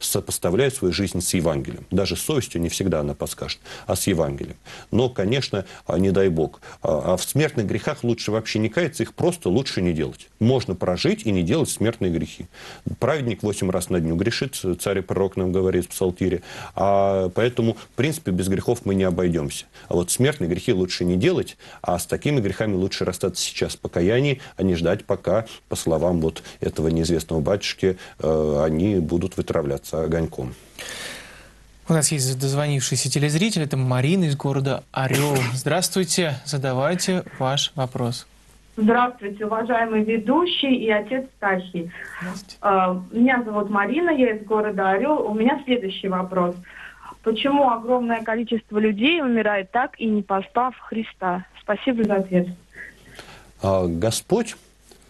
сопоставляют свою жизнь с Евангелием. Даже с совестью не всегда она подскажет, а с Евангелием. Но, конечно, не дай Бог. А в смертных грехах лучше вообще не каяться, их просто лучше не делать. Можно прожить и не делать смертные грехи. Праведник восемь раз на дню грешит, царь и пророк нам говорит в Псалтире. А поэтому, в принципе, без грехов мы не обойдемся. А вот смертные грехи лучше не делать, а с такими грехами лучше расстаться сейчас в покаянии, а не ждать, пока, по словам вот этого неизвестного батюшки, они будут вытравляться огоньком. У нас есть дозвонившийся телезритель, это Марина из города Орел. Здравствуйте, задавайте ваш вопрос. Здравствуйте, уважаемый ведущий и отец Стахий. Меня зовут Марина, я из города Орел. У меня следующий вопрос. Почему огромное количество людей умирает так и не познав Христа? Спасибо за ответ. Господь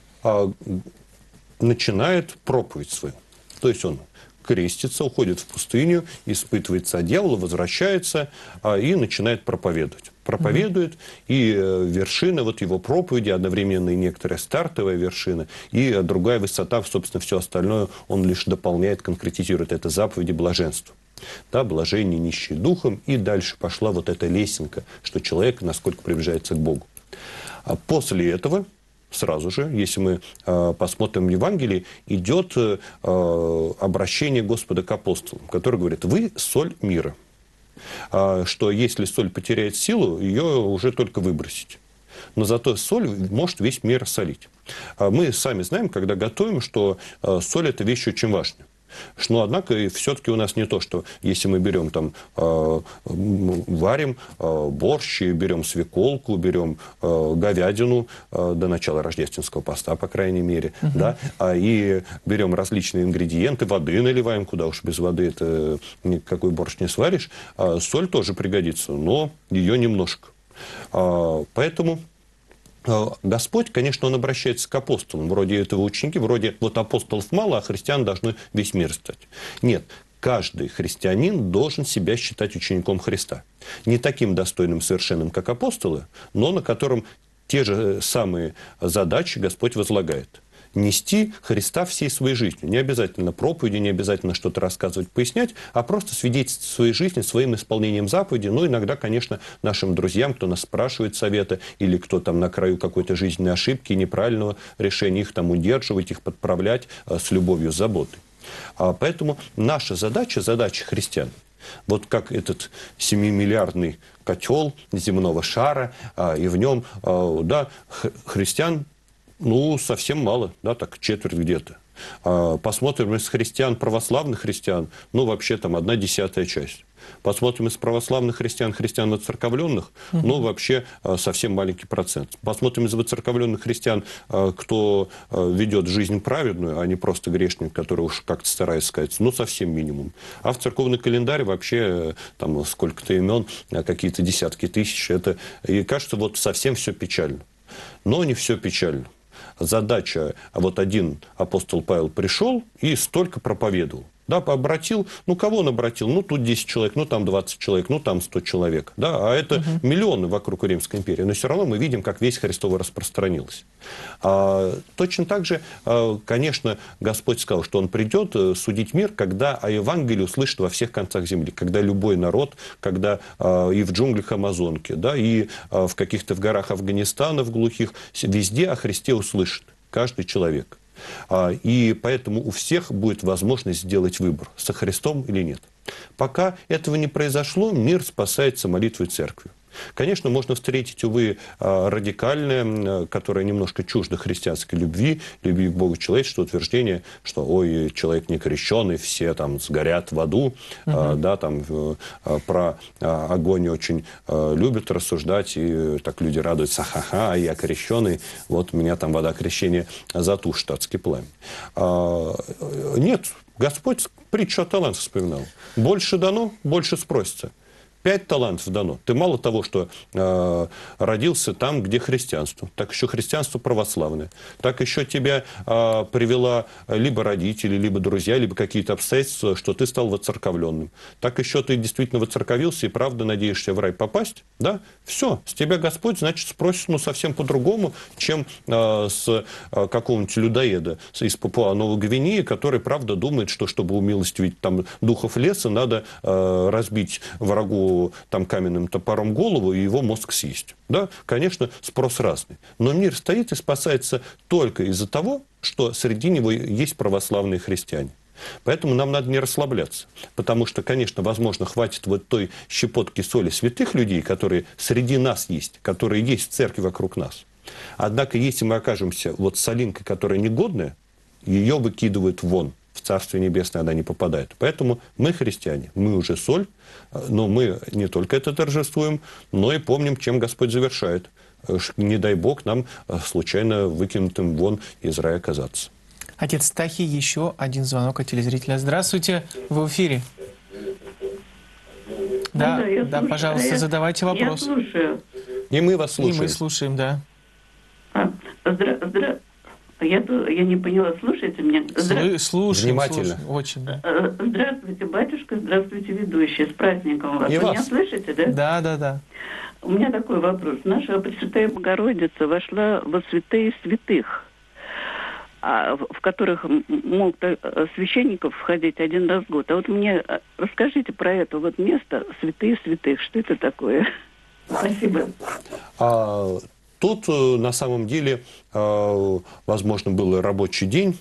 начинает проповедь свою. То есть он крестится, уходит в пустыню, испытывается от дьявола, возвращается а, и начинает проповедовать. Проповедует, mm-hmm. и э, вершина вот его проповеди, одновременно и некоторая стартовая вершина, и э, другая высота, собственно, все остальное он лишь дополняет, конкретизирует. Это заповеди блаженства. Да, блажение нищие духом, и дальше пошла вот эта лесенка, что человек насколько приближается к Богу. А после этого... Сразу же, если мы э, посмотрим в Евангелии, идет э, обращение Господа к апостолам, который говорит: «Вы соль мира». А, что если соль потеряет силу, ее уже только выбросить. Но зато соль может весь мир солить. А мы сами знаем, когда готовим, что э, соль – это вещь очень важная. Но, однако, все-таки у нас не то, что если мы берем там, э, варим э, борщ, берем свеколку, берем э, говядину э, до начала рождественского поста, по крайней мере, uh-huh. да, а, и берем различные ингредиенты, воды наливаем, куда уж без воды это никакой борщ не сваришь, а соль тоже пригодится, но ее немножко. А, поэтому... Господь, конечно, он обращается к апостолам. Вроде этого ученики, вроде вот апостолов мало, а христиан должны весь мир стать. Нет, каждый христианин должен себя считать учеником Христа. Не таким достойным, совершенным, как апостолы, но на котором те же самые задачи Господь возлагает. Нести Христа всей своей жизнью. Не обязательно проповеди, не обязательно что-то рассказывать, пояснять, а просто свидетельствовать своей жизни своим исполнением заповеди. Ну, иногда, конечно, нашим друзьям, кто нас спрашивает совета, или кто там на краю какой-то жизненной ошибки, неправильного решения, их там удерживать, их подправлять а, с любовью, с заботой. А, поэтому наша задача, задача христиан, вот как этот семимиллиардный котел земного шара, а, и в нем, а, да, христиан, ну, совсем мало, да, так четверть где-то. А, посмотрим из христиан, православных христиан, ну, вообще там одна десятая часть. Посмотрим из православных христиан, христиан воцерковленных, uh-huh. ну, вообще а, совсем маленький процент. Посмотрим из воцерковленных христиан, а, кто а, ведет жизнь праведную, а не просто грешник, который уж как-то старается сказать, ну, совсем минимум. А в церковный календарь вообще там сколько-то имен, какие-то десятки тысяч. Это, и кажется, вот совсем все печально. Но не все печально. Задача, а вот один апостол Павел пришел и столько проповедовал. Да, обратил, ну, кого он обратил? Ну, тут десять человек, ну, там двадцать человек, ну, там сто человек. Да, а это угу. миллионы вокруг Римской империи. Но все равно мы видим, как весть Христова распространилась. А, точно так же, а, конечно, Господь сказал, что Он придет судить мир, когда о Евангелии услышат во всех концах земли. Когда любой народ, когда а, и в джунглях Амазонки, да, и а, в каких-то в горах Афганистана, в глухих, везде о Христе услышит каждый человек. И поэтому у всех будет возможность сделать выбор, со Христом или нет. Пока этого не произошло, мир спасается молитвой церкви. Конечно, можно встретить, увы, радикальное, которое немножко чуждо христианской любви, любви к Богу человечеству, утверждение, что, ой, человек не крещеный, все там сгорят в аду, uh-huh. да, там про огонь очень любят рассуждать, и так люди радуются, ха-ха, я крещеный, вот меня там вода крещения затушит, адский пламя. Нет, Господь притчу о талантах вспоминал. Больше дано, больше спросится. Пять талантов дано. Ты мало того, что э, родился там, где христианство, так еще христианство православное, так еще тебя э, привела либо родители, либо друзья, либо какие-то обстоятельства, что ты стал воцерковленным. Так еще ты действительно воцерковился и правда надеешься в рай попасть, да? Все, с тебя Господь, значит, спросит, ну, совсем по-другому, чем э, с э, какого-нибудь людоеда из Папуа-Новой Гвинеи, который, правда, думает, что, чтобы умилостивить там духов леса, надо э, разбить врагу там каменным топором голову и его мозг съесть. Да? Конечно, спрос разный. Но мир стоит и спасается только из-за того, что среди него есть православные христиане. Поэтому нам надо не расслабляться. Потому что, конечно, возможно, хватит вот той щепотки соли святых людей, которые среди нас есть, которые есть в церкви вокруг нас. Однако, если мы окажемся вот солинкой, которая негодная, ее выкидывают вон. В Царствие Небесное она не попадает. Поэтому мы христиане, мы уже соль, но мы не только это торжествуем, но и помним, чем Господь завершает. Не дай Бог нам случайно выкинутым вон из рая оказаться. Отец Стахий, еще один звонок от телезрителя. Здравствуйте, вы в эфире. Да, да, я да, слушаю. пожалуйста, я, задавайте вопрос. Я слушаю. И мы вас слушаем. И мы слушаем, да. А, здра, здра... Я, я не поняла, слушаете меня? Здра... Слушаем, слушаем, Внимательно. слушаем. Очень, да. Здравствуйте, батюшка, здравствуйте, ведущие. С праздником вас. И Вы вас. меня слышите, да? Да, да, да. У меня такой вопрос. Наша Пресвятая Богородица вошла во святые святых, а, в которых мог священников входить один раз в год. А вот мне расскажите про это вот место святые святых. Что это такое? Спасибо. А, тут на самом деле, возможно, был рабочий день,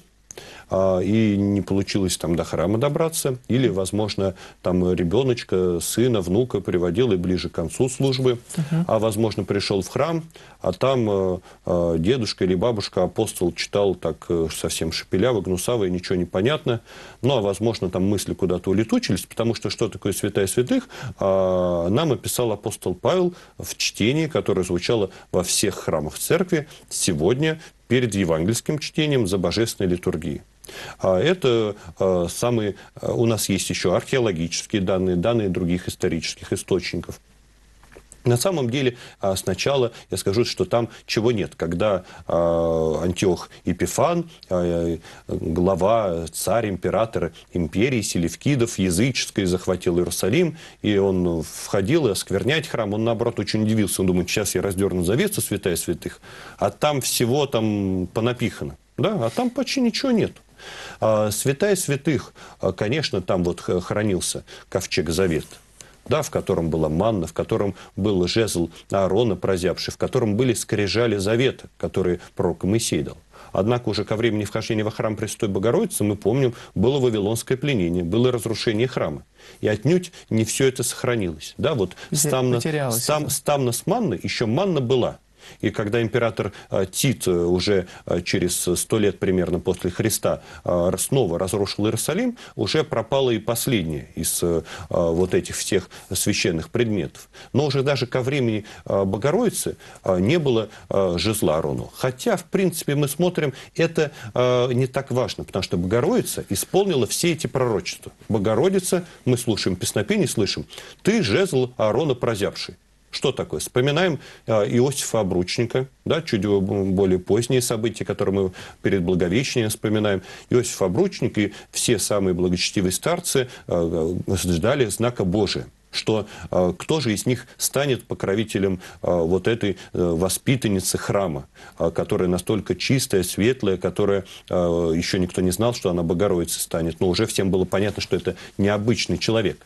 и не получилось там до храма добраться, или, возможно, там ребеночка, сына, внука приводил и ближе к концу службы, uh-huh. а, возможно, пришел в храм, а там э, дедушка или бабушка, апостол, читал так э, совсем шепеляво, гнусаво, и ничего не понятно, ну, а, возможно, там мысли куда-то улетучились, потому что что такое святая святых, э, нам описал апостол Павел в чтении, которое звучало во всех храмах церкви сегодня, перед евангельским чтением за божественной литургией. Это самые... У нас есть еще археологические данные, данные других исторических источников. На самом деле, сначала я скажу, что там чего нет. Когда Антиох Епифан, глава, царь, император империи селевкидов, языческой, захватил Иерусалим, и он входил и осквернять храм, он, наоборот, очень удивился. Он думает, сейчас я раздерну завесу святая святых, а там всего там понапихано. Да? А там почти ничего нет. Святая святых, конечно, там вот хранился ковчег завета, да, в котором была манна, в котором был жезл Аарона прозябший, в котором были скрижали завета, которые пророк Моисей дал. Однако уже ко времени вхождения во храм Пресвятой Богородицы, мы помним, было вавилонское пленение, было разрушение храма. И отнюдь не все это сохранилось. Да, вот стамна, стам, стамна с манной, еще манна была. И когда император Тит уже через сто лет примерно после Христа снова разрушил Иерусалим, уже пропало и последнее из вот этих всех священных предметов. Но уже даже ко времени Богородицы не было жезла Аарону. Хотя, в принципе, мы смотрим, это не так важно, потому что Богородица исполнила все эти пророчества. Богородица, мы слушаем песнопение, слышим, «Ты жезл Аарона прозябший». Что такое? Вспоминаем Иосифа Обручника, да, чуть более поздние события, которые мы перед Благовещением вспоминаем. Иосиф Обручник и все самые благочестивые старцы ждали знака Божия, что кто же из них станет покровителем вот этой воспитанницы храма, которая настолько чистая, светлая, которая еще никто не знал, что она Богородицей станет, но уже всем было понятно, что это необычный человек.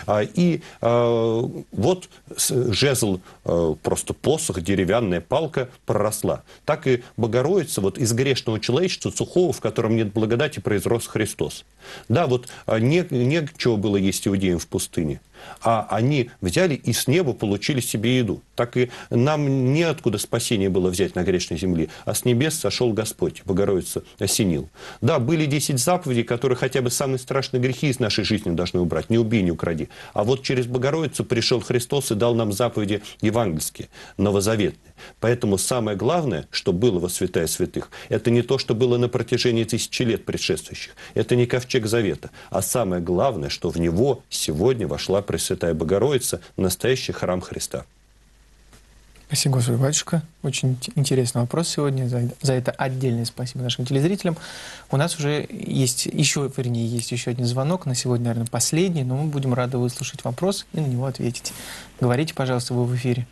И э, вот жезл, э, просто посох, деревянная палка проросла. Так и Богородица вот из грешного человечества, сухого, в котором нет благодати, произрос Христос. Да, вот не, не чего было есть иудеям в пустыне, а они взяли и с неба получили себе еду. Так и нам неоткуда спасение было взять на грешной земле, а с небес сошел Господь, Богородица осенил. Да, были десять заповедей, которые хотя бы самые страшные грехи из нашей жизни должны убрать. Не убей, не укради. А вот через Богородицу пришел Христос и дал нам заповеди евангельские, новозаветные. Поэтому самое главное, что было во святая святых, это не то, что было на протяжении тысячи лет предшествующих. Это не ковчег завета. А самое главное, что в него сегодня вошла Пресвятая Богородица, настоящий храм Христа. Спасибо, Господи, батюшка. Очень интересный вопрос сегодня. За, за это отдельное спасибо нашим телезрителям. У нас уже есть еще, вернее, есть еще один звонок. На сегодня, наверное, последний, но мы будем рады выслушать вопрос и на него ответить. Говорите, пожалуйста, вы в эфире.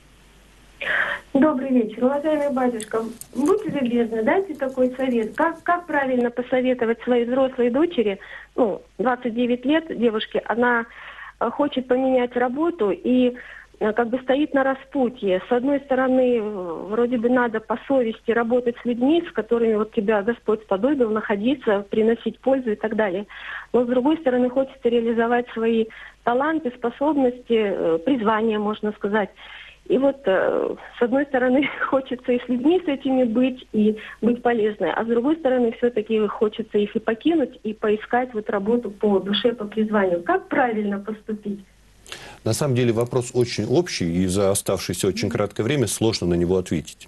Добрый вечер. Уважаемый батюшка, будьте любезны, дайте такой совет. Как, как правильно посоветовать своей взрослой дочери, ну, двадцать девять лет девушке, она хочет поменять работу и как бы стоит на распутье. С одной стороны, вроде бы надо по совести работать с людьми, с которыми вот тебя Господь сподобил находиться, приносить пользу и так далее. Но с другой стороны, хочется реализовать свои таланты, способности, призвания, можно сказать. И вот э, с одной стороны хочется и с людьми с этими быть, и быть полезной, а с другой стороны все-таки хочется их и покинуть, и поискать вот работу по душе, по призванию. Как правильно поступить? На самом деле вопрос очень общий, и за оставшееся очень краткое время сложно на него ответить.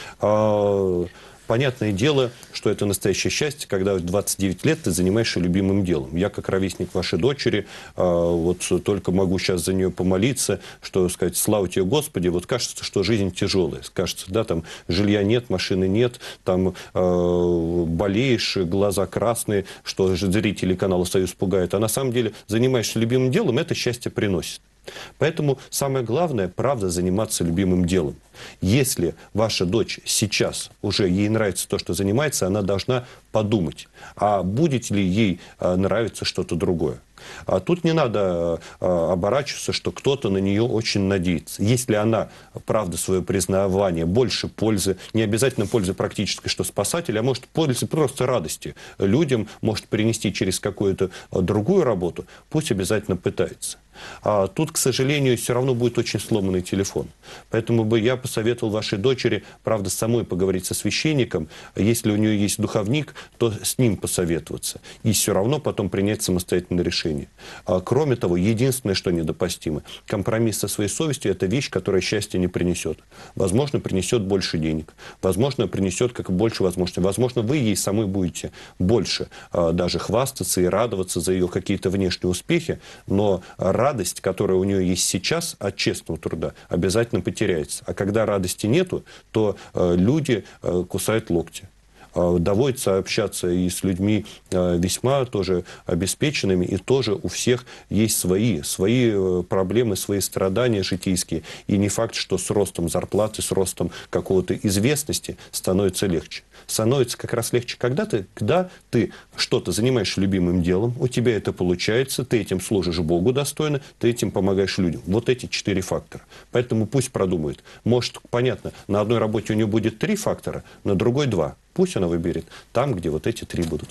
Понятное дело, что это настоящее счастье, когда в двадцать девять лет ты занимаешься любимым делом. Я, как ровесник вашей дочери, вот только могу сейчас за нее помолиться, что сказать, слава тебе, Господи. Вот кажется, что жизнь тяжелая. Кажется, да, там жилья нет, машины нет, там э, болеешь, глаза красные, что зрители канала «Союз» пугают. А на самом деле, занимаешься любимым делом, это счастье приносит. Поэтому самое главное, правда, заниматься любимым делом. Если ваша дочь сейчас уже ей нравится то, что занимается, она должна подумать, а будет ли ей нравиться что-то другое. А тут не надо оборачиваться, что кто-то на нее очень надеется. Если она, правда, свое признавание, больше пользы, не обязательно пользы практической, что спасатель, а может пользы просто радости людям, может принести через какую-то другую работу, пусть обязательно пытается. А тут, к сожалению, все равно будет очень сломанный телефон. Поэтому бы я посоветовал вашей дочери, правда, самой поговорить со священником. Если у нее есть духовник, то с ним посоветоваться. И все равно потом принять самостоятельное решение. А, кроме того, единственное, что недопустимо, компромисс со своей совестью – это вещь, которая счастья не принесет. Возможно, принесет больше денег. Возможно, принесет как больше возможностей. Возможно, вы ей самой будете больше а, даже хвастаться и радоваться за ее какие-то внешние успехи, но радость, которая у нее есть сейчас от честного труда, обязательно потеряется. А когда радости нету, то э, люди э, кусают локти. Э, доводится общаться и с людьми э, весьма тоже обеспеченными, и тоже у всех есть свои, свои э, проблемы, свои страдания житейские. И не факт, что с ростом зарплаты, с ростом какого-то известности становится легче. Становится как раз легче, когда ты, когда ты что-то занимаешься любимым делом, у тебя это получается, ты этим служишь Богу достойно, ты этим помогаешь людям. Вот эти четыре фактора. Поэтому пусть продумает. Может, понятно, на одной работе у нее будет три фактора, на другой два. Пусть она выберет там, где вот эти три будут.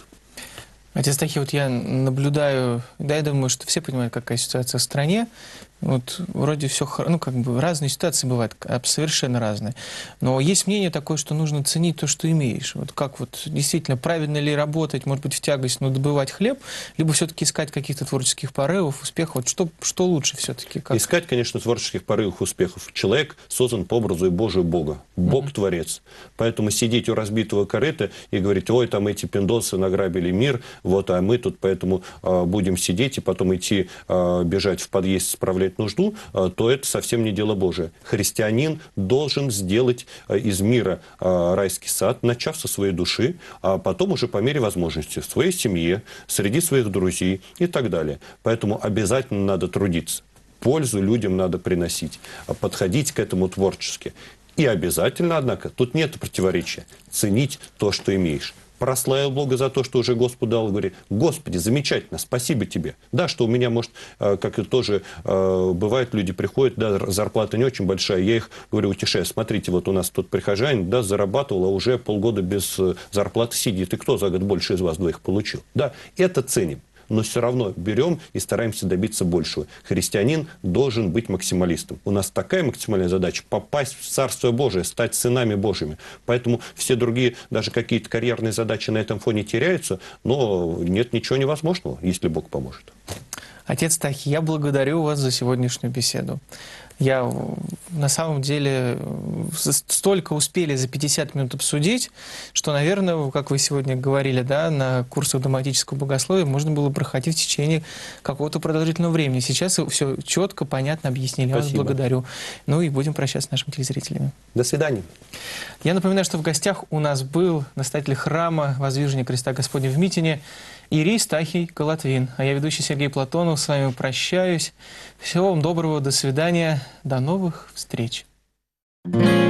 Отец Тахи, вот я наблюдаю, да, я думаю, что все понимают, какая ситуация в стране. Вот вроде все, ну, как бы разные ситуации бывают, совершенно разные. Но есть мнение такое, что нужно ценить то, что имеешь. Вот как вот действительно, правильно ли работать, может быть, в тягость, но добывать хлеб, либо все-таки искать каких-то творческих порывов, успехов. Вот что, что лучше все-таки? Как? Искать, конечно, творческих порывов, успехов. Человек создан по образу и Божию Бога. Бог mm-hmm. творец. Поэтому сидеть у разбитого корыта и говорить, ой, там эти пиндосы награбили мир, вот, а мы тут поэтому э, будем сидеть и потом идти э, бежать в подъезд, справлять нужду, то это совсем не дело Божие. Христианин должен сделать из мира райский сад, начав со своей души, а потом уже по мере возможности в своей семье, среди своих друзей и так далее. Поэтому обязательно надо трудиться. Пользу людям надо приносить, подходить к этому творчески. И обязательно, однако, тут нет противоречия, ценить то, что имеешь. Прославил Бога за то, что уже Господу дал, и говорит, Господи, замечательно, спасибо тебе. Да, что у меня, может, как и тоже бывает, люди приходят, да, зарплата не очень большая, я их говорю, утешаю, смотрите, вот у нас тут прихожанин, да, зарабатывал, а уже полгода без зарплаты сидит, и кто за год больше из вас двоих получил? Да, это ценим. Но все равно берем и стараемся добиться большего. Христианин должен быть максималистом. У нас такая максимальная задача – попасть в Царство Божие, стать сынами Божьими. Поэтому все другие, даже какие-то карьерные задачи на этом фоне теряются, но нет ничего невозможного, если Бог поможет. Отец Тахи, я благодарю вас за сегодняшнюю беседу. Я на самом деле столько успели за пятьдесят минут обсудить, что, наверное, как вы сегодня говорили, да, на курсах догматического богословия можно было проходить в течение какого-то продолжительного времени. Сейчас все четко, понятно объяснили. Я вас благодарю. Ну и будем прощаться с нашими телезрителями. До свидания. Я напоминаю, что в гостях у нас был настоятель храма Воздвижения Креста Господня в Митине Иерей Стахий Колотвин. А я, ведущий Сергей Платонов, с вами прощаюсь. Всего вам доброго, до свидания, до новых встреч. Thank you.